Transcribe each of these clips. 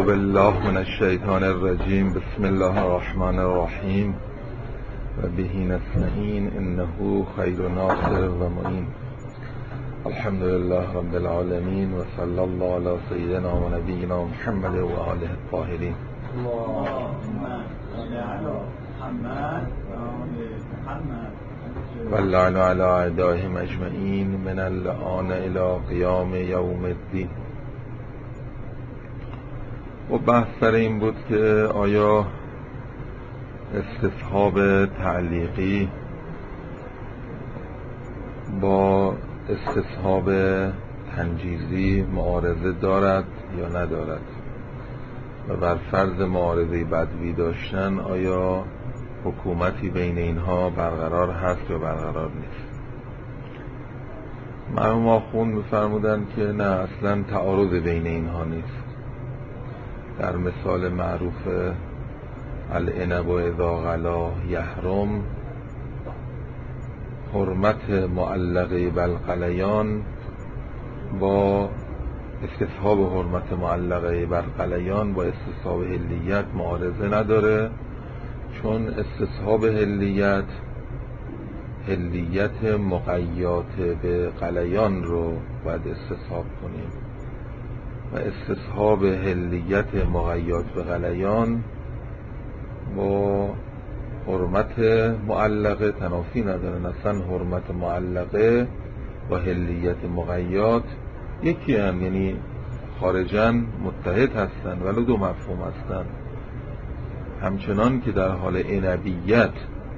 بالله من الشیطان الرجیم. بسم الله الرحمن الرحیم و به نستعین انه خیر ناصر و معین. الحمد لله رب العالمین و صلی الله علی سیدنا و نبینا محمد و آله الطاهرین. واللعن علی اعدائهم اجمعین من اللعان الی قیام یوم الدین. و بحث سر این بود که آیا استصحاب تعلیقی با استصحاب تنجیزی معارضه دارد یا ندارد، و بر فرض معارضه بدوی داشتن آیا حکومتی بین اینها برقرار هست یا برقرار نیست. مرحوم آخوند می‌فرمودند که نه، اصلا تعارض بین اینها نیست. در مثال معروف العنب اذا غلا یحرم، حرمت معلقه بالقلیان با استصحاب حرمت معلقه بالقلیان با استصحاب حلیت معارضه نداره، چون استصحاب حلیت مقیات به قلیان رو باید استصحاب کنیم و استصحاب حلیت مقیات به قلیان با حرمت معلقه تنافی ندارن. اصلا حرمت معلقه و حلیت مقیات یکی هم، یعنی خارجاً متحد هستن ولو دو مفهوم هستن. همچنان که در حال عنبیت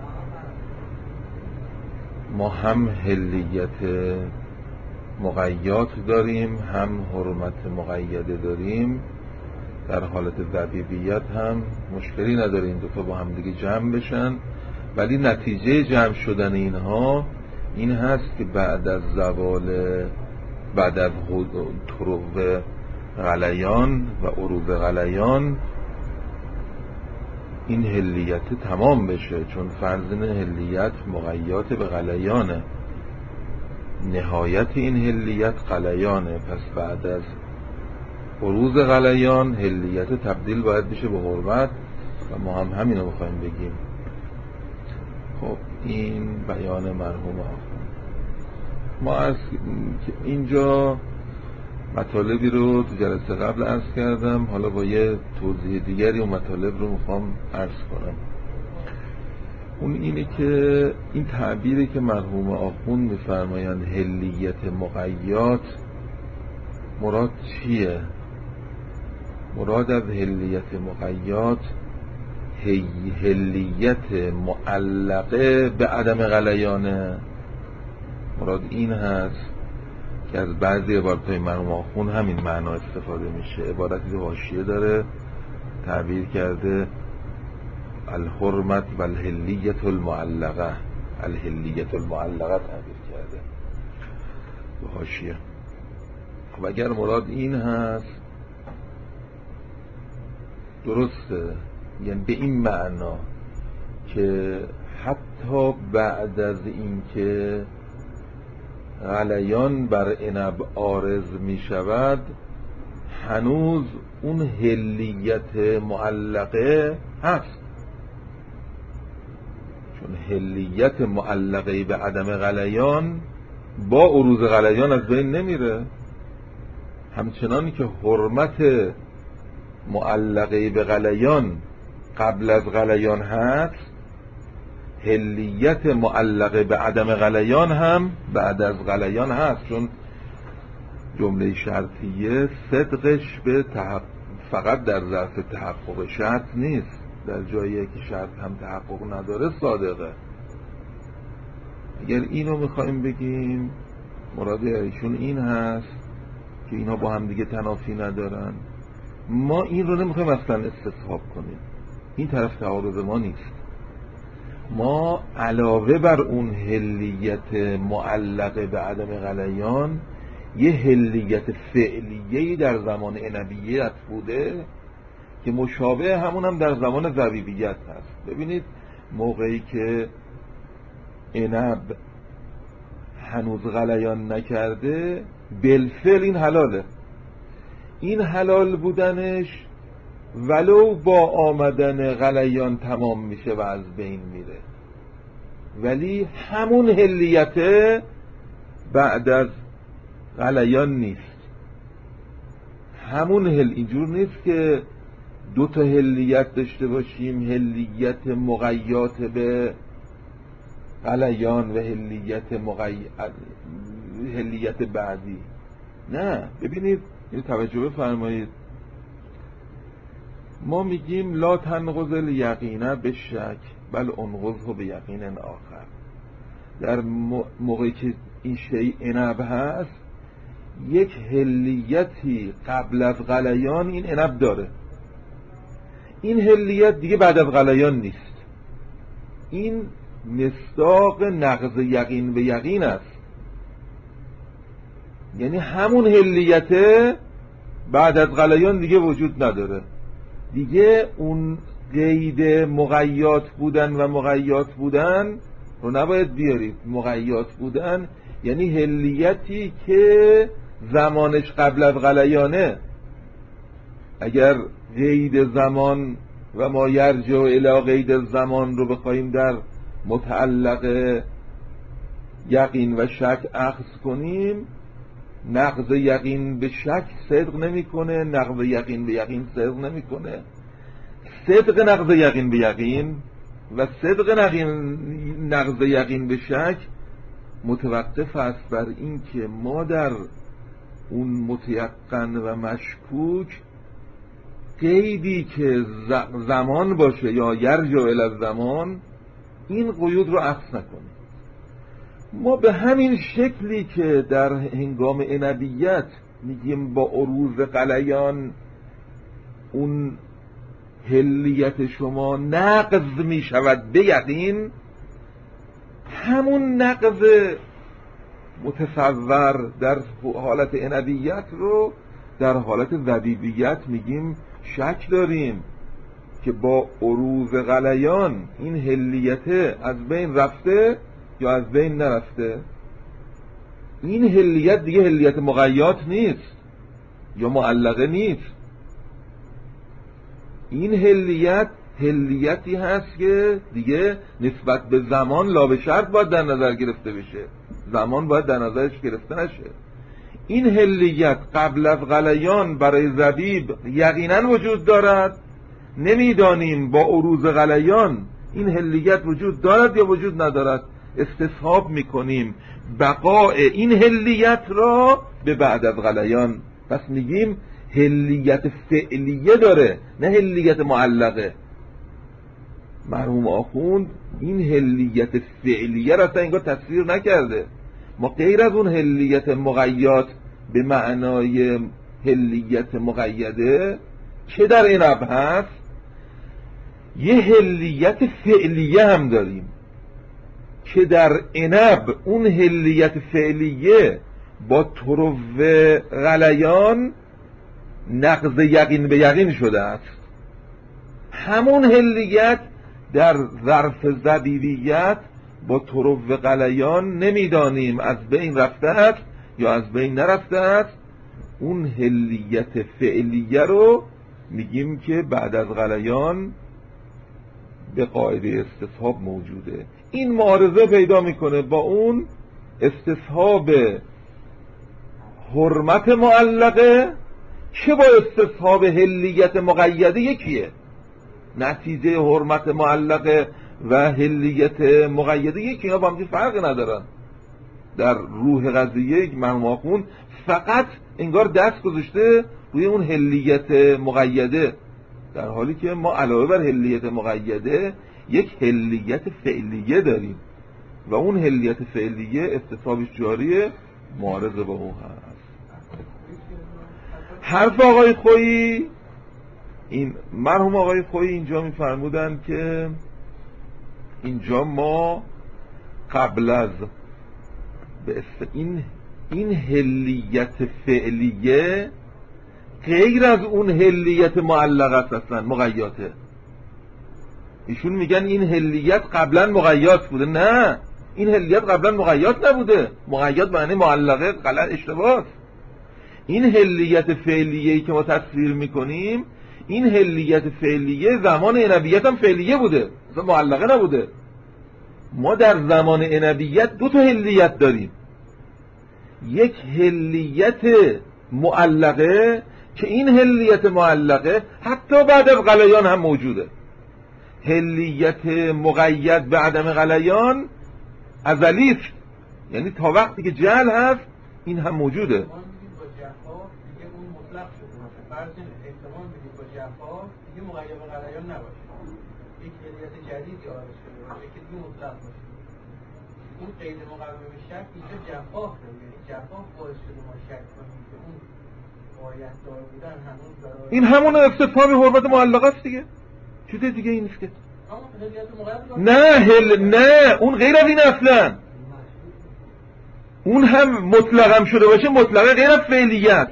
ما هم حلیت مقیات داریم هم حرمت مقیده داریم، در حالت ذبیبیت هم مشکلی نداره این دوتا با هم دیگه جمع بشن، ولی نتیجه جمع شدن اینها این هست که بعد از طروق غلیان و عروض غلیان این حلیت تمام بشه، چون فرض حلیت مقیات به غلیانه، نهایت این حلیت غلیانه. پس بعد از عروض غلیان حلیت تبدیل باید بشه به حرمت و ما هم همینو میخوایم بگیم. خب این بیان مرحوم آخوند. ما از اینجا مطالبی رو تو جلسه قبل عرض کردم، حالا با یه توضیح دیگری اون مطالب رو میخوام عرض کنم. اون اینه که این تعبیری که مرحوم آخوند میفرمایند حلیت مقیات، مراد چیه؟ مراد از حلیت مقیات حلیت معلقه به عدم غلیانه. مراد این هست که از بعضی عبارتهای مرحوم آخوند همین معنا استفاده میشه. عبارتی حاشیه داره تعبیر کرده الحرمت و الحلیت المعلقه، الحلیت المعلقه تعبیر کرده به حاشیه. و اگر مراد این هست درسته، یعنی به این معنا که حتی بعد از این که غلیان بر عنب عارض می شود هنوز اون حلیت معلقه هست، چون حلیت معلقه به عدم غلیان با عروض غلیان از بین نمیره. همچنان که حرمت معلقه به غلیان قبل از غلیان هست، حلیت معلقه به عدم غلیان هم بعد از غلیان هست، چون جمله شرطیه صدقش به فقط در ظرف تحقق شرط نیست، در جایی که شرط هم تحقق نداره صادقه. اگر اینو میخوایم بگیم مراد ایشون این هست که اینها با هم دیگه تنافی ندارن، ما این رو نمیخوایم اصلا استصحاب کنیم، این طرف تعارض ما نیست. ما علاوه بر اون حلیت معلقه به عدم غلیان یه حلیت فعلیه‌ای در زمان عنبیت بوده که مشابه همون هم در زمان ذبیبیت هست. ببینید موقعی که عنب هنوز غلیان نکرده بالفعل این حلاله. این حلال بودنش ولو با آمدن غلیان تمام میشه و از بین میره، ولی همون هلیت بعد از غلیان نیست. همون اینجور نیست که دو تا هلیت داشته باشیم، هلیت مقیات به غلیان و هلیت بعدی. نه، ببینید این توجه بفرمایید، ما میگیم لا تنقض الیقین بالشک بل انقضه بیقین آخر. در موقعی که این شیء عنب هست، یک هلیتی قبل از غلیان این عنب داره، این هلیت دیگه بعد از غلیان نیست. این مصداق نقض یقین به یقین است، یعنی همون هلیت بعد از غلیان دیگه وجود نداره. دیگه اون قید مقیات بودن و مقیات بودن رو نباید بیارید. مقیات بودن یعنی هلیتی که زمانش قبل از غلیانه. اگر قید زمان و ما یرجع الی قید زمان رو بخوایم در متعلق یقین و شک اخذ کنیم، نقض یقین به شک صدق نمیکنه، نقض یقین به یقین صدق نمیکنه. صدق نقض یقین به یقین و صدق نقض یقین به شک متوقف است بر این که ما در اون متیقن و مشکوک قیدی که زمان باشه یا یرجع الی زمان، این قیود رو اخذ نکنیم. ما به همین شکلی که در هنگام عنبیت میگیم با عروض غلیان اون هلیت شما نقض میشود به یقین، همون نقض متصور در حالت عنبیت رو در حالت ذبیبیت میگیم شک داریم که با عروض غلیان این هلیت از بین رفته یا از بین نرفته. این هلیت دیگه هلیت مقیات نیست یا معلقه نیست. این هلیتی هست که دیگه نسبت به زمان لا به شرط باید در نظر گرفته بشه، زمان باید در نظرش گرفته نشه. این هلیت قبل از غلیان برای زبیب یقینا وجود دارد، نمیدانیم با عروض غلیان این هلیت وجود دارد یا وجود ندارد. استصحاب میکنیم بقاء این هلیت را به بعد از غلیان، پس میگیم هلیت فعلیه داره نه هلیت معلقه. مرحوم آخوند این هلیت فعلیه را اصلا انگار تصویر نکرده. ما غیر از اون هلیت مقیات به معنای هلیت مقیده که در عنب هست، یه هلیت فعلیه هم داریم که در عنب اون هلیت فعلیه با طرو غلیان نقض یقین به یقین شده است. همون هلیت در ظرف زبیبیت با طرو غلیان نمیدانیم از بین رفته است یا از بین نرفته است. اون هلیت فعلیه رو میگیم که بعد از غلیان به قاعده استصحاب موجوده. این معارضه پیدا میکنه با اون استصحاب حرمت معلقه که با استصحاب هلیت مقیده یکیه. نتیجه حرمت معلقه و هلیت مقیده یکی، اینا با هم فرق ندارن. در روح قضیه مرحوم آخوند فقط انگار دست گذاشته روی اون هلیت مقیده، در حالی که ما علاوه بر هلیت مقیده یک هلیت فعلیه داریم و اون هلیت فعلیه استصحابش جاریه، معارض با اون هست. حرف آقای خویی، این مرحوم آقای خویی اینجا میفرمودن که اینجا ما قبل از این هلیت فعلیه غیر از اون هلیت معلقه است، اصلا مقیاته. ایشون میگن این هلیت قبلا مقیات بوده. نه، این هلیت قبلا مقیات نبوده. مقیات معنی معلقه، غلط، اشتباه. این هلیت فعلیه‌ای که ما تصویر میکنیم این هلیت فعلیه زمان عنبیت هم فعلیه بوده، مثلا معلقه نبوده. ما در زمان عنبیت دو تا هلیت داریم، یک هلیت معلقه که این هلیت معلقه حتی بعد از غلیان هم موجوده. هلیت مقید به عدم غلیان ازلی است، یعنی تا وقتی که جهل هست این هم موجوده. ما میگیم با جفا دیگه اون مطلق شده باشه، فرض احتمال میدیم با جفا دیگه مقید به غلیان نباشه، یک هلیت جدیدی آرش شده باشه که دیگه مطلق باشه. اون قید مقوم شک اینجا جفا شده، یعنی جفا باعث شده ما شک کنیم که اون باید دار بودن هنوز برای این همون استفهام حرمت معلقه است دیگه، چیز دیگه این نیست که. نه اون غیر از این اصلا. اون هم مطلقم شده باشه، مطلقه غیر از فعلیت.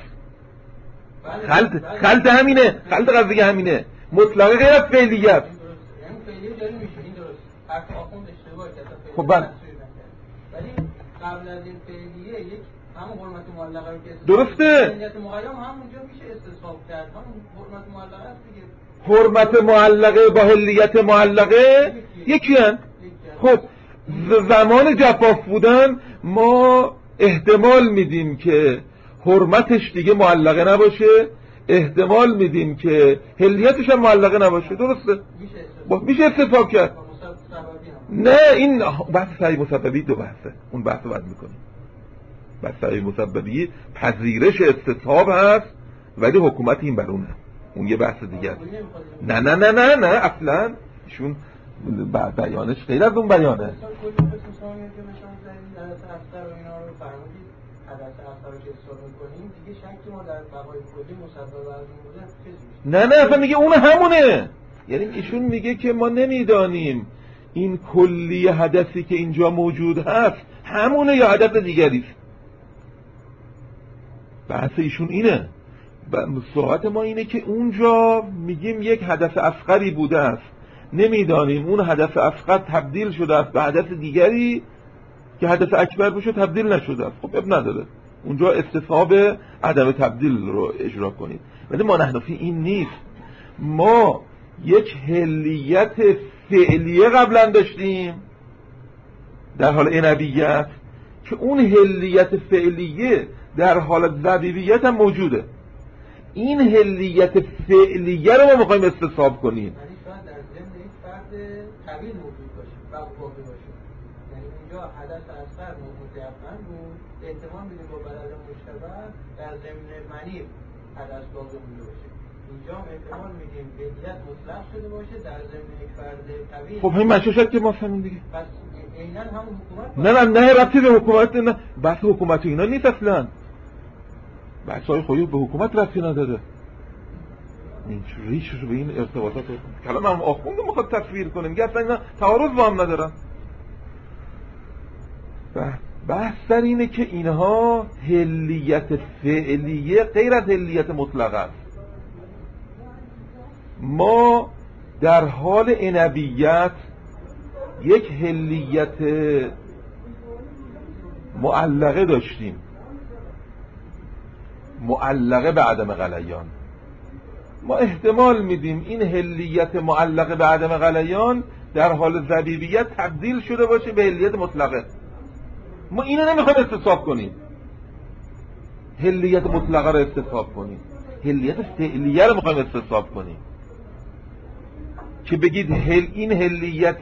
خلط همینه، خلط قضیه همینه، مطلقه غیر از فعلیت. یعنی فعلیه جاری میشه، این درست. حرف آخوند اشتباه کرد. خب بله. ولی قبل از این فعلیه یک همون حرمت معلقه رو که درسته. هلیت مقیم همونجا میشه استصحاب کرد. همون حرمت معلقه است دیگه. حرمت معلقه با هلیت معلقه یکی هست. خب زمان جفاف بودن ما احتمال میدیم که حرمتش دیگه معلقه نباشه، احتمال میدیم که هلیتش هم معلقه نباشه. درسته؟ میشه استفاق کرد. نه این بحث صحیح مسببی دو بحثه، اون بحث رو بعد میکنیم. بحث صحیح مسببی پذیرش استصحاب هست ولی حکومت این برونه، اون یه بحث دیگه. نه نه نه نه نه اصلا ایشون بیانش غیر از اون بیانه. نه نه اصلا میگه اون همونه، یعنی ایشون میگه که ما نمیدانیم این کلی حدثی که اینجا موجود هست همونه یا حدث دیگری است. بحث ایشون اینه. صحبت ما اینه که اونجا میگیم یک حدث اصغری بوده است، نمیدانیم اون حدث اصغر تبدیل شده است به حدث دیگری که حدث اکبر بشه تبدیل نشده است. خب اب نداره، اونجا استصحاب عدم تبدیل رو اجرا کنید. ولی ما نحنفی این نیست، ما یک هلیت فعلیه قبلا داشتیم در حال عنبیت که اون هلیت فعلیه در حال ضبیبیت هم موجوده. این هلیت فعلیه رو ما میخوایم استصحاب کنیم. یعنی شاید در ضمن این فرد طویل موجود باشه و واقع باشه، یعنی اونجا حدث اصغر متعفن بود، احتمال میدیم با بلد مشتبه در ضمن منی حدث واقع بوده باشه. اینجا احتمال میدیم هلیت مطلق شده باشه در ضمن یک فرد طویل. خب همین مشوشت که ما فهمیم دیگه. پس عیناً همون حکومت نه ربطی به حکومت، نه بحث حکومت اینا نیست اصلا. بحث‌های خویی به حکومت ربطی نداره. این ریش رو به این ارتباطات کلام هم آخونده میخواد تصویر کنه، میگه اصلا اینا تعارض با هم ندارن. بحث در اینه که اینها هلیت فعلیه غیر از هلیت مطلقه است. ما در حال عنبیت یک هلیت معلقه داشتیم، معلقه به عدم غلیان. ما احتمال میدیم این هلیت معلقه به عدم غلیان در حال ضبیبیت تبدیل شده باشه به هلیت مطلقه. ما اینو نمیخوایم استصحاب کنیم، هلیت مطلقه رو استصحاب کنیم، هلیت فعلیه رو میخوایم استصحاب کنیم که بگید این هلیت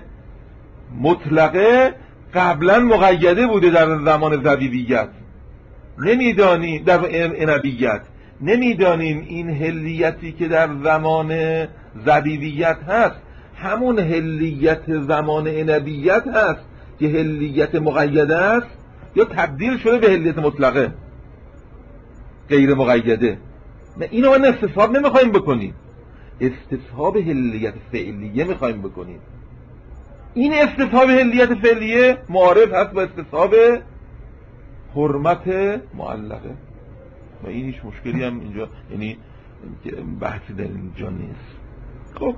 مطلقه قبلا مقیده بوده در زمان ضبیبیت، نمیدانیم در عنبیت، نمیدانیم این هلیتی که در زمان ضبیبیت هست همون هلیت زمان عنبیت هست که هلیت مقیده است یا تبدیل شده به هلیت مطلقه غیر مقیده. نه اینو من استصحاب نمیخوایم بکنیم، استصحاب هلیت فعلیه میخوایم بکنیم. این استصحاب هلیت فعلیه معارف هست با استصحاب حرمت معلقه و این هیچ مشکلی هم اینجا، یعنی بحثی در اینجا نیست. خب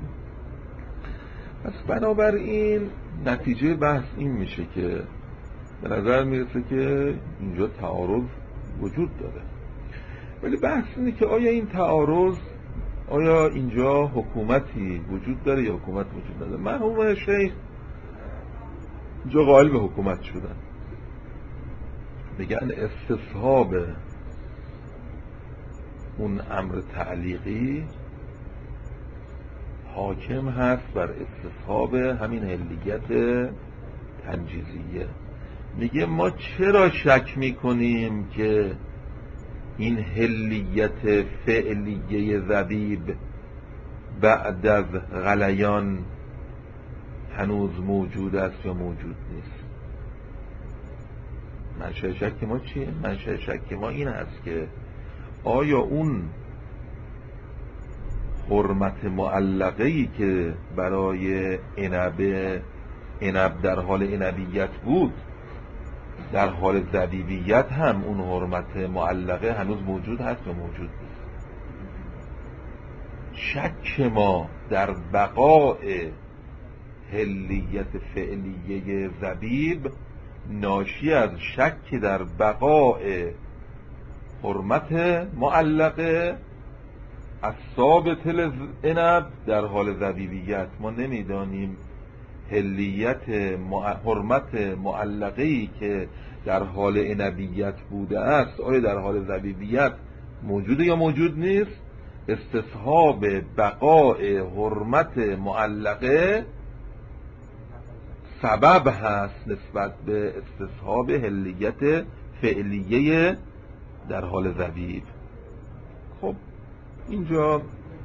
پس بنابراین نتیجه بحث این میشه که به نظر میرسه که اینجا تعارض وجود داره، ولی بحث اینه که آیا این تعارض آیا اینجا حکومتی وجود داره یا حکومت وجود نداره؟ مرحوم شیخ اینجا قائل به حکومت شدن، میگن استصحاب اون امر تعلیقی حاکم هست بر استصحاب همین هلیت تنجیزیه. میگه ما چرا شک میکنیم که این هلیت فعلیه ذبیب بعد از غلیان هنوز موجود است یا موجود نیست؟ منشأ شک ما چیه؟ منشأ شک ما این است که آیا اون حرمت معلقه‌ای که برای عنب در حال عنبیت بود، در حال ذبیبیت هم اون حرمت معلقه هنوز موجود هست یا موجود نیست؟ شک ما در بقاء هلیت فعلیه ذبیب ناشی از شک در بقاء حرمت معلقه از ثابت العنب در حال ذبیبیت. ما نمیدانیم هلیت حرمت معلقه‌ای که در حال عنبیت بوده است آیا در حال ذبیبیت موجوده یا موجود نیست. استصحاب بقاء حرمت معلقه سبب هست نسبت به استصحاب هلیت فعلیه در حال ذبیب. خب اینجا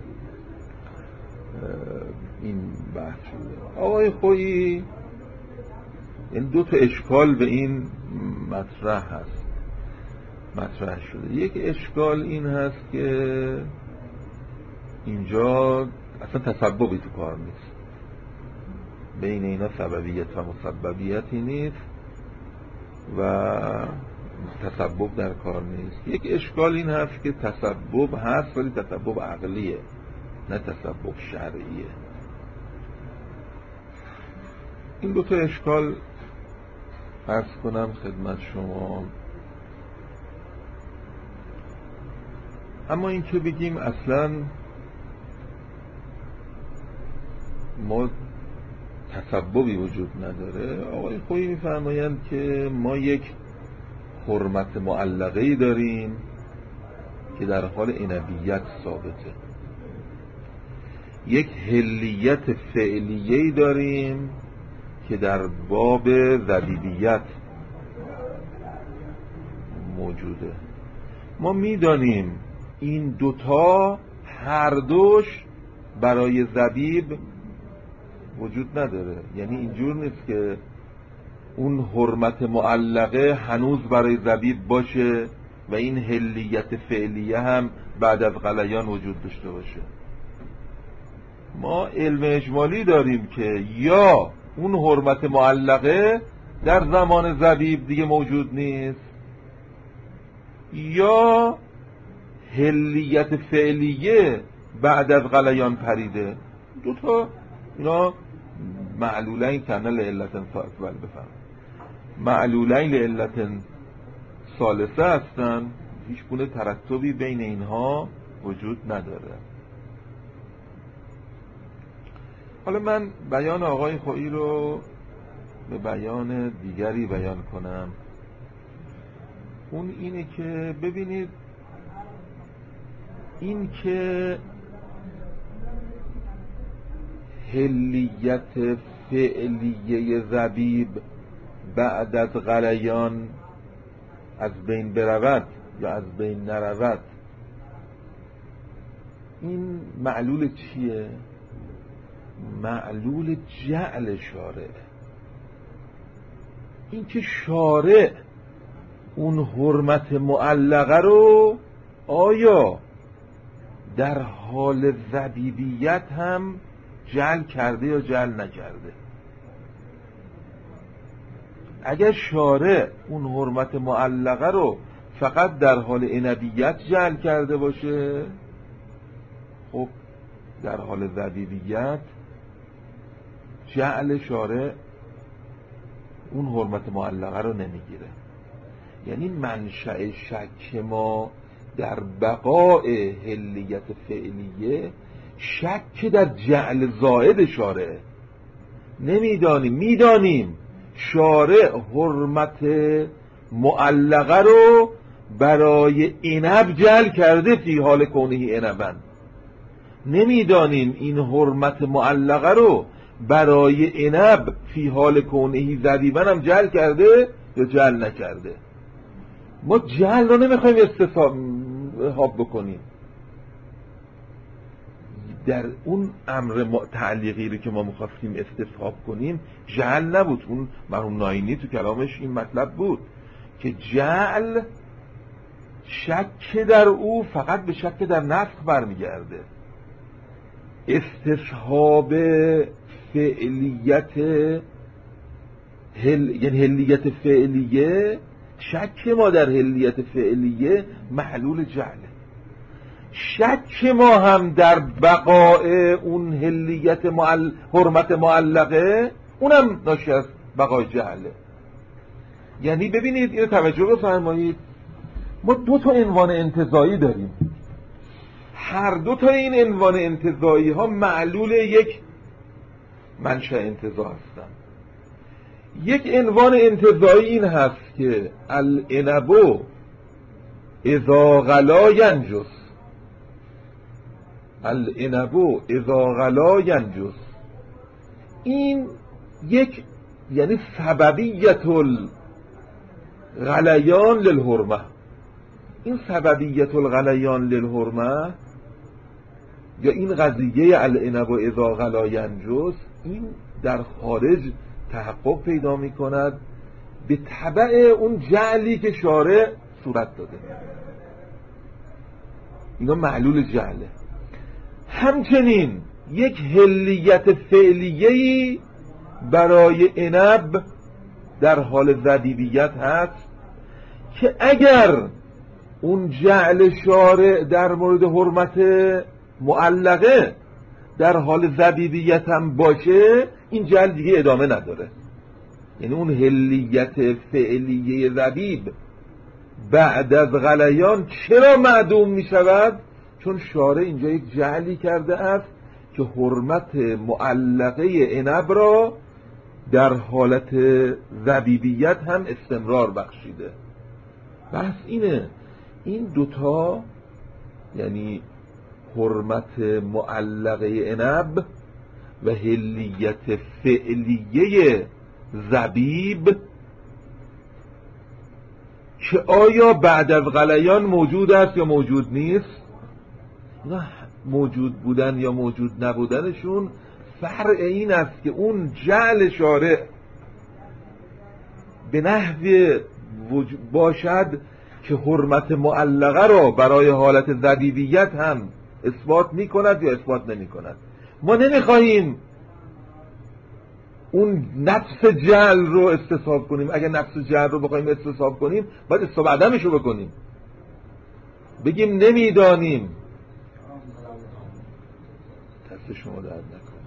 این بحث شده. آقای خویی این دو تا اشکال به این مطرح شده. یک اشکال این هست که اینجا اصلا تسببی تو کار نیست، بین اینا سببیت و مسببیتی نیست و تسبب در کار نیست. یک اشکال این هست که تسبب هست ولی تسبب عقلیه نه تسبب شرعیه. این دو تا اشکال عرض کنم خدمت شما. اما این که بگیم اصلا ما تسببی وجود نداره، آقای خویی میفرمایند که ما یک حرمت معلقه‌ای داریم که در حال عنبیت ثابته، یک هلیت فعلیه‌ای داریم که در باب ذبیبیت موجوده. ما میدانیم این دوتا هر دوش برای ذبیب وجود نداره، یعنی اینجور نیست که اون حرمت معلقه هنوز برای ذبیب باشه و این هلیت فعلیه هم بعد از غلیان وجود داشته باشه. ما علم اجمالی داریم که یا اون حرمت معلقه در زمان ذبیب دیگه موجود نیست یا هلیت فعلیه بعد از غلیان پریده. دوتا اینا معلولین کنه لعلت ثالثه، بفهم معلولین لعلت ثالثه هستن، هیچ گونه ترتبی بین اینها وجود نداره. حالا من بیان آقای خویی رو به بیان دیگری بیان کنم. اون اینه که ببینید این که هلیت فعلیه ذبیب بعد از غلیان از بین برود یا از بین نرود، این معلول چیه؟ معلول جعل شارع. این که شارع اون حرمت معلقه رو آیا در حال ذبیبیت هم جعل کرده یا جعل نکرده؟ اگر شارع اون حرمت معلقه رو فقط در حال عنبیت جعل کرده باشه، خب در حال ذبیبیت جعل شارع اون حرمت معلقه رو نمیگیره. یعنی منشأ شک ما در بقای حلیت فعلیه شک در جعل زائد شارع. نمیدانیم، میدانیم شارع حرمت معلقه رو برای عنب جعل کرده فی حال کونه عنبن. نمیدانیم این حرمت معلقه رو برای عنب فی حال کونه زبیبن هم جعل کرده یا جعل نکرده. ما جعل رو نمیخوایم استصحاب بکنیم. در اون امر تعلیقی رو که ما میخواستیم استصحاب کنیم جعل نبود. اون مرحوم ناینی تو کلامش این مطلب بود که جعل شک در او فقط به شک در نسخ برمیگرده. استصحاب فعلیت یعنی حلیت فعلیه، شک ما در حلیت فعلیه محلول جعله. شک ما هم در بقای اون حلیت حرمت معلقه اونم ناشی از بقای جعله. یعنی ببینید اینو توجه بفرمایید، ما دو تا عنوان انتزاعی داریم. هر دو تا این عنوان انتزاعی ها معلول یک منشأ انتزاع هستن. یک عنوان انتزاعی این هست که العنب اذا غلا ینجس، العنب اذا غلا ینجس. این یک یعنی سببیت الغلیان للحرمه. این سببیت الغلیان للحرمه یا این قضیه العنب اذا غلا ینجس این در خارج تحقق پیدا می کند به تبع اون جعلی که شارع صورت داده. اینا معلول جعله. همچنین یک حلیت فعلیه‌ای برای عنب در حال ذبیبیت هست که اگر اون جعل شارع در مورد حرمت معلقه در حال ذبیبیت هم باشه این جعل دیگه ادامه نداره. یعنی اون حلیت فعلیه ذبیب بعد از غلیان چرا معدوم می شود؟ چون شارع اینجا یک جعلی کرده است که حرمت معلقه عنب را در حالت ذبیبیت هم استمرار بخشیده. بحث اینه، این دوتا یعنی حرمت معلقه عنب و حلیت فعلیه زبیب که آیا بعد از غلیان موجود است یا موجود نیست، نه موجود بودن یا موجود نبودنشون فرع این است که اون جعل شارع به نحو باشد که حرمت معلقه را برای حالت ذبیبیت هم اثبات می کند یا اثبات نمی کند. ما نمیخواهیم اون نفس جعل رو استصحاب کنیم. اگر نفس جعل رو بخوایم استصحاب کنیم باید استصحاب عدمش رو بکنیم، بگیم نمیدانیم. دست شما درد نکنه.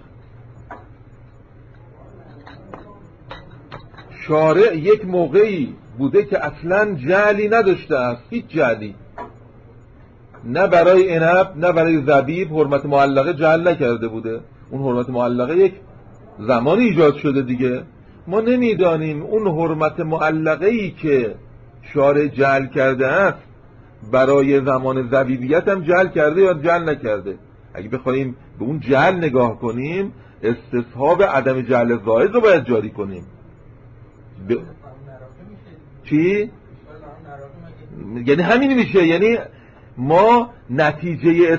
شارع یک موقعی بوده که اصلا جعلی نداشته است، هیچ جعلی، نه برای عنب نه برای زبیب حرمت معلقه جعل نکرده بوده. اون حرمت معلقه یک زمانی ایجاد شده دیگه. ما نمیدانیم اون حرمت معلقه‌ای که شارع جعل کرده است برای زمان زبیبیت هم جعل کرده یا جعل نکرده. اگه بخوایم به اون جعل نگاه کنیم استصحاب عدم جعل زائد رو باید جاری کنیم. چی؟ یعنی همین میشه. یعنی ما نتیجه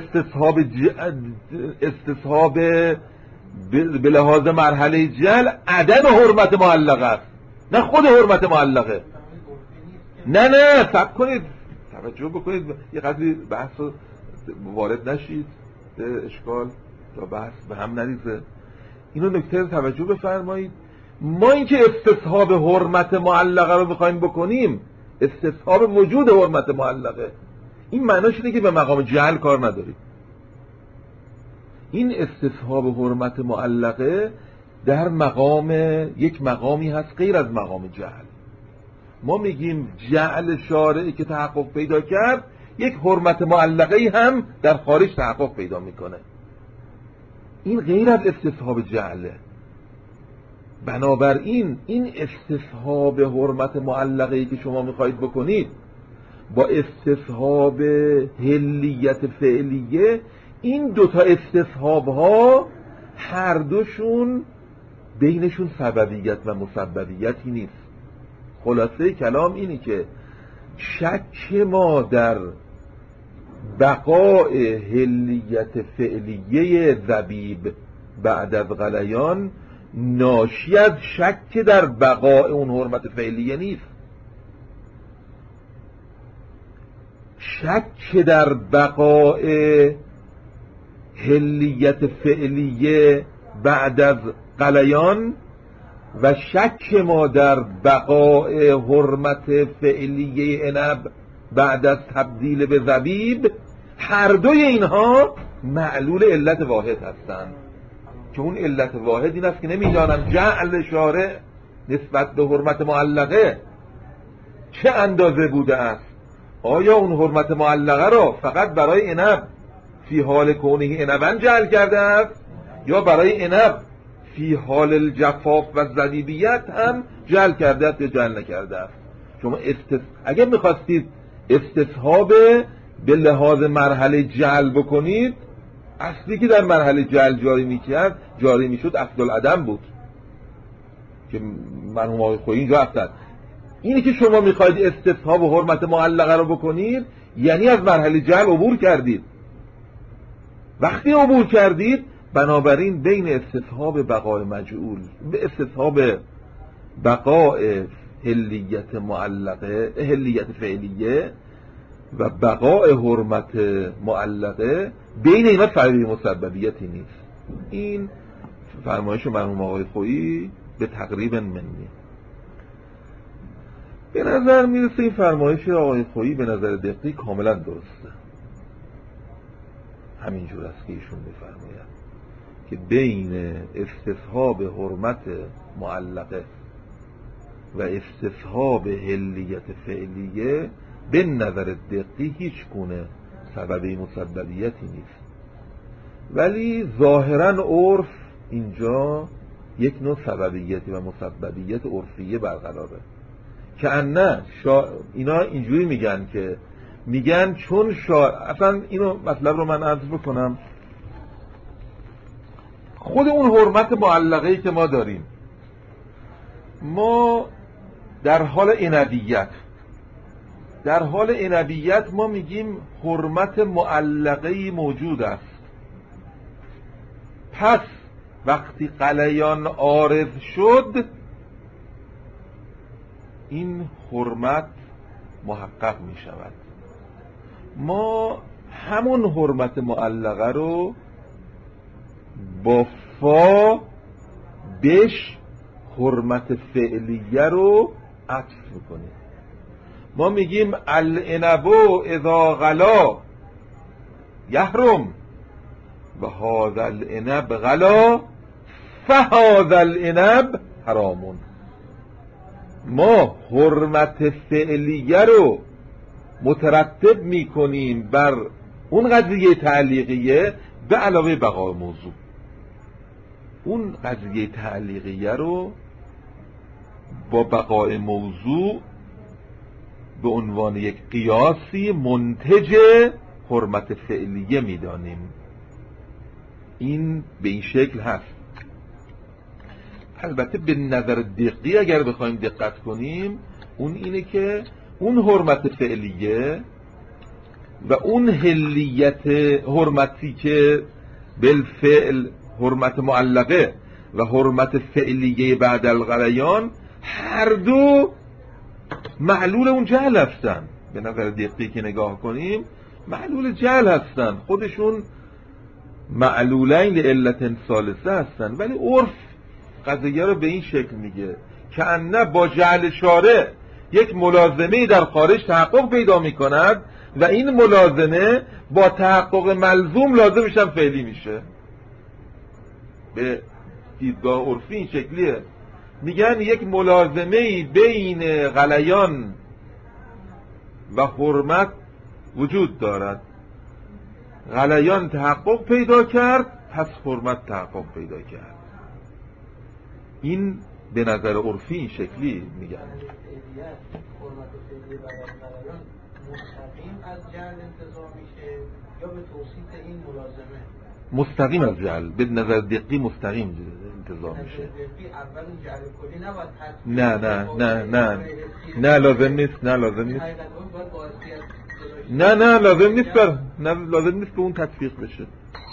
استصحاب به لحاظ مرحله جعل عدم حرمت معلقه است، نه خود حرمت معلقه. نه صبر کنید، توجه بکنید، یه قضیه بحث رو وارد نشید به اشکال تا بحث به هم نریزه. اینو نکته رو توجه بفرمایید. ما اینکه استصحاب حرمت معلقه رو میخوایم بکنیم، استصحاب وجود حرمت معلقه، این معناش اینه که به مقام جعل کار نداریم. این استصحاب حرمت معلقه در مقام یک مقامی هست غیر از مقام جعل. ما میگیم جعل شارعی که تحقق پیدا کرد یک حرمت معلقه هم در خارج تحقق پیدا میکنه. این غیر از استصحاب جعله. بنابراین این استصحاب حرمت معلقه‌ای که شما میخواهید بکنید با استصحاب حلیت فعلیه، این دوتا استصحاب ها هر دوشون بینشون سببیت و مسببیتی نیست. خلاصه کلام اینی که شک ما در بقای حلیت فعلیه ذبیب بعد از غلیان ناشی از شک در بقای اون حرمت فعلیه نیست. شک در بقای حلیت فعلیه بعد از غلیان و شک ما در بقای حرمت فعلیه عنب بعد از تبدیل به زبیب، هر دوی اینها معلول علت واحد هستند که اون علت واحد این است که نمیدانم جعل شارع نسبت به حرمت معلقه چه اندازه بوده است. آیا اون حرمت معلقه را فقط برای عنب فی حال کونه عنبا جعل کرده است یا برای عنب فی حال الجفاف و زبیبیت هم جعل کرده است یا جعل نکرده است؟ شما اگر میخواستید استصحاب به لحاظ مرحله جعل بکنید، اصلی که در مرحله جعل جاری میشد اصل العدم بود که مرحوم آقای خویی اینجا افتاد. اینی که شما میخواید استصحاب و حرمت معلقه رو بکنید یعنی از مرحله جعل عبور کردید. وقتی عبور کردید بنابراین بین استصحاب بقای مجعول به استصحاب بقای حلیت معلقه، حلیت فعلیه و بقای حرمت معلقه، بین اینا فرقی مسببیتی نیست. این فرمایش مرحوم آقای خویی به تقریبا منی. به نظر میرسه این فرمایش آقای خویی به نظر دقیقی کاملا درسته. همینجور است که ایشون میفرماید که بین استصحاب حرمت معلقه و استصحاب حلیت فعلیه به نظر دقیقی هیچ گونه سببی مسببیتی نیست، ولی ظاهرا عرف اینجا یک نوع سببیتی و مسببیت عرفیه برقراره که اینا اینجوری میگن که میگن چون اصلا اینو مطلب رو من عرض بکنم. خود اون حرمت معلقه‌ای که ما داریم، ما در حال عنبیت ما میگیم حرمت معلقه‌ای موجود است. پس وقتی غلیان عارض شد این حرمت محقق می شود. ما همون حرمت معلقه رو با فا بش حرمت فعلیه رو عطف میکنیم. ما میگیم العنب اذا غلا یحرم و هذا العنب غلا فهذا العنب حرامون. ما حرمت فعلیه رو مترتب میکنیم بر اون قضیه تعلیقیه به علاوه بقای موضوع. اون قضیه تعلیقیه رو با بقای موضوع به عنوان یک قیاسی منتج حرمت فعلیه میدانیم. این به این شکل هست. البته به نظر دقیقی اگر بخوایم دقت کنیم، اون اینه که اون حرمت فعلیه و اون حلیت حرمتی که بالفعل حرمت معلقه و حرمت فعلیه بعد الغلیان هر دو معلول اون جهل هستن. به نظر دقیقی که نگاه کنیم معلول جهل هستن، خودشون معلولین لعلت ثالثه هستن، ولی عرف قضیه رو به این شکل میگه که انه با جعل شارع یک ملازمه در خارج تحقق پیدا میکند و این ملازمه با تحقق ملزوم لازمش هم فعلی میشه. به دیدگاه عرفی این شکلیه. میگن یک ملازمه بین غلیان و حرمت وجود دارد. غلیان تحقق پیدا کرد، پس حرمت تحقق پیدا کرد. این به نظر عرفی این شکلی میگن. حرمت فعلی برای غلیان مستقیم از جعل انتزاع میشه یا به توصیف این ملازمه؟ مستقیم از جعل، به نظر دقی مستقیم انتزاع میشه. اول اون جعل کلی نباید نه لازم نیست. نه لازم نیست به اون تطبیق بشه.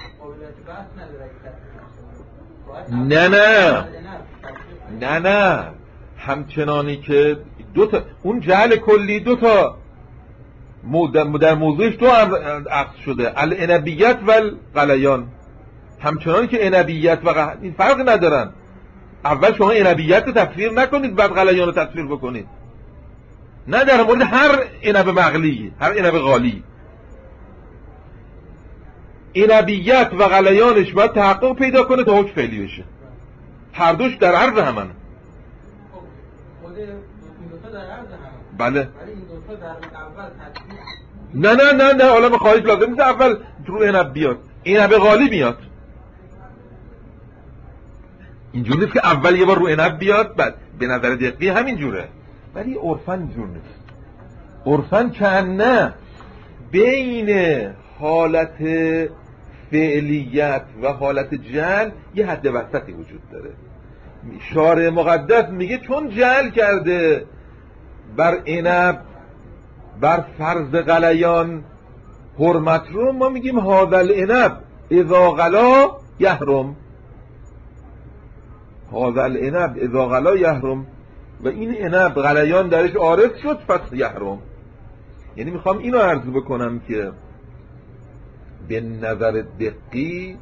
نه همچنانی که اون جعل کلی دو تا در موضوعش دو عقد شده، العنبیت و الغلیان. همچنانی که عنبیت و این فرق ندارن. اول شما عنبیت رو تفسیر نکنید بعد غلیان رو تفسیر بکنید. نه، در مورد هر عنب مغلی، هر عنب غالی، عنبیت و غلیانش باید تحقق پیدا کنه تا حکم فعلی بشه. هر دوش در عرض همن. بله. نه عالم خارج لازم نیست اول رو عنب بیاد، عنب غالی بیاد. اینجور نیست که اول یه بار رو عنب بیاد بعد به نظر دقیقی همین جوره. ولی عرفاً اینجور نیست. عرفاً کنه بین حالت فعلیت و حالت جعل یه حد وسطی وجود داره. شارع مقدس میگه چون جعل کرده بر عنب، بر فرض غلیان حرمت رو، ما میگیم هذا العنب اذا غلا یحرم، هذا العنب اذا غلا یحرم، و این عنب غلیان درش عارض شد پس یحرم. یعنی میخوام اینو عرض بکنم که به نظر دقی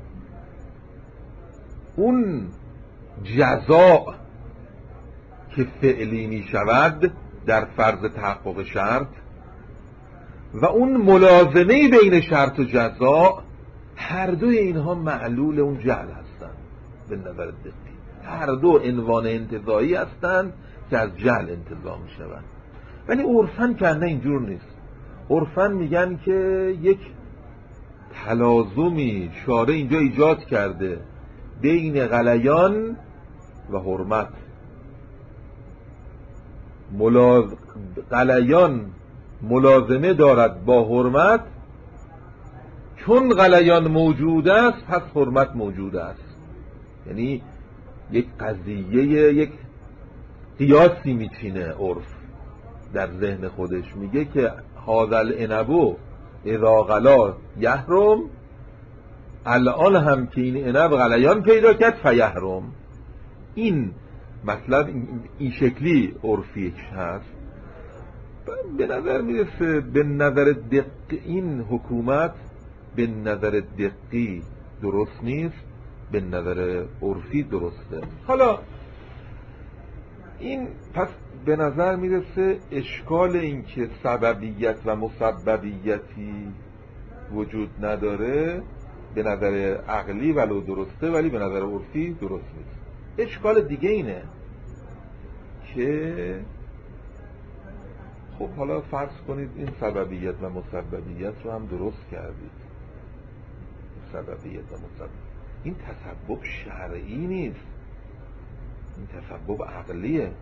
اون جزاء که فعلی میشود در فرض تحقق شرط و اون ملازمه بین شرط و جزاء، هر دوی اینها معلول اون جعل هستند. به نظر دقی هر دو عنوان انتزاعی هستند که از جعل انتزاع میشوند. ولی عرفاً کنه اینجور نیست. عرفاً میگن که یک تلازمی شارع اینجا ایجاد کرده بین غلیان و حرمت. غلیان ملازمه دارد با حرمت، چون غلیان موجود است پس حرمت موجود است. یعنی یک قضیه، یک قیاسی میچینه عرف در ذهن خودش، میگه که هذا العنب اذا غلا یحرم، الان هم که این عنب غلیان پیدا کرد فیحرم. این مطلب این شکلی عرفیش هست. به نظر میرسه به نظر دقی این حکومت به نظر دقی درست نیست، به نظر عرفی درسته. حالا این پس به نظر میرسه اشکال این که سببیت و مسببیتی وجود نداره به نظر عقلی ولو درسته، ولی به نظر عرفی درست نیست. اشکال دیگه اینه که خب حالا فرض کنید این سببیت و مسببیت رو هم درست کردید، سببیت و مسببیت، این تسبب شرعی نیست، این تسبب عقلیه.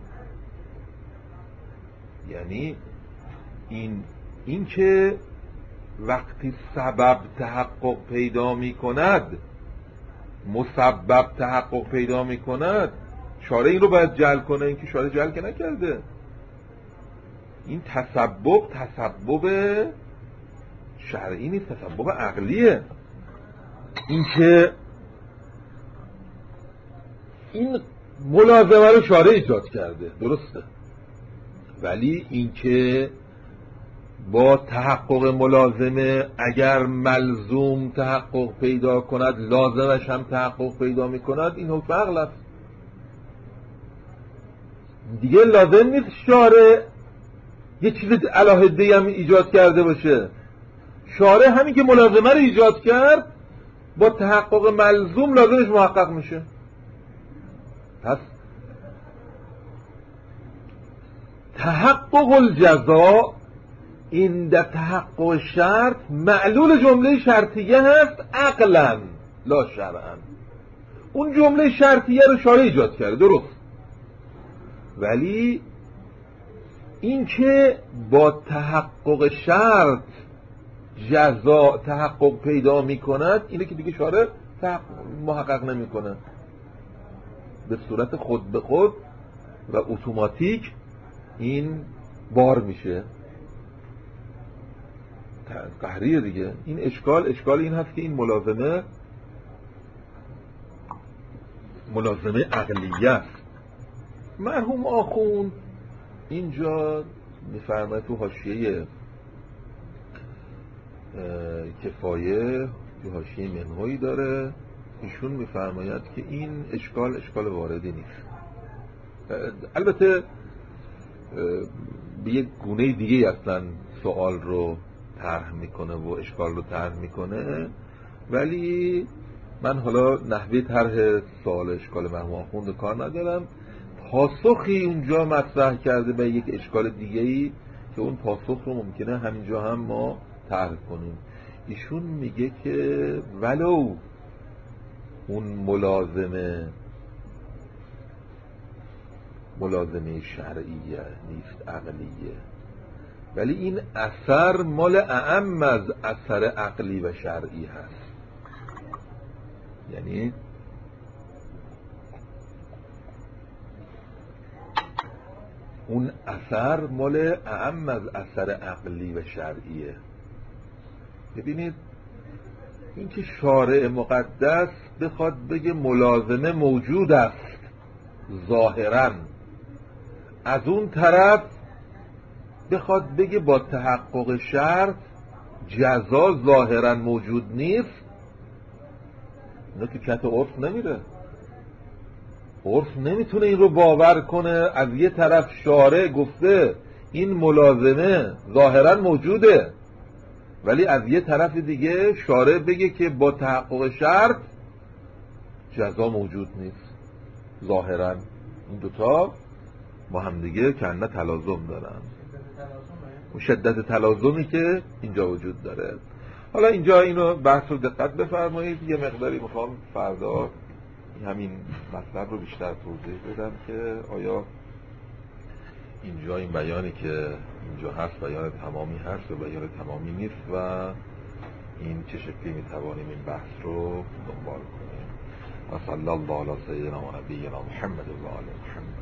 یعنی این که وقتی سبب تحقق پیدا می کند مسبب تحقق پیدا می کند، شارع این رو باید جعل کنه، این که شارع جعل که نکرده. این تسبب شرعی نیست، تسبب عقلیه. این که این ملازمه رو شارع ایجاد کرده درسته، ولی این که با تحقق ملازمه اگر ملزوم تحقق پیدا کند لازمش هم تحقق پیدا می کند، این حکم عقل است دیگه. لازم نیست شارع یه چیز علاهده‌ای هم ایجاد کرده باشه. شارع همین که ملازمه رو ایجاد کرد با تحقق ملزوم لازمش محقق میشه. پس تحقق الجزاء این در تحقق شرط معلول جمله شرطیه هست عقلا لا شرعا. اون جمله شرطیه رو شارع ایجاد کرده، درست، ولی این که با تحقق شرط جزا تحقق پیدا می کند، اینه که دیگه شارع محقق نمی کنه، به صورت خود به خود و اتوماتیک این بار میشه قهریه دیگه. این اشکال این هست که این ملازمه عقلیه است. مرحوم آخوند اینجا میفرماید تو حاشیه کفایه که حاشیه منهایی داره، ایشون میفرماید که این اشکال واردی نیست. البته به یک گونه دیگه اصلا سوال رو طرح میکنه و اشکال رو طرح میکنه، ولی من حالا نحوه طرح سوال اشکال مرحوم آخوند کار ندارم. پاسخی اونجا مطرح کرده به یک اشکال دیگه‌ای که اون پاسخ رو ممکنه همینجا هم ما طرح کنیم. ایشون میگه که ولو اون ملازمه شرعیه نیست عقلیه، ولی این اثر مال اعم از اثر عقلی و شرعی هست. یعنی اون اثر مال اعم از اثر عقلی و شرعیه. ببینید این که شارع مقدس بخواد بگه ملازمه موجود است ظاهراً، از اون طرف بخواد بگه با تحقق شرط جزا ظاهراً موجود نیست، اینا که کت عرف نمیره. عرف نمیتونه این رو باور کنه. از یه طرف شارع گفته این ملازمه ظاهراً موجوده، ولی از یه طرف دیگه شارع بگه که با تحقق شرط جزا موجود نیست ظاهراً. این دوتا با هم دیگه کنه تلازم دارن، اون شدت تلازمی که اینجا وجود داره. حالا اینجا اینو بحث رو دقت بفرمایید. یه مقداری میخوام فردا همین مطلب رو بیشتر توضیح بدم که آیا اینجا این بیانی که اینجا هست بیان تمامی هست و بیان تمامی نیست و این چه شکلی میتوانیم این بحث رو دنبال کنیم. و صلی الله علی سیدنا و نبینا محمد و آل محمد.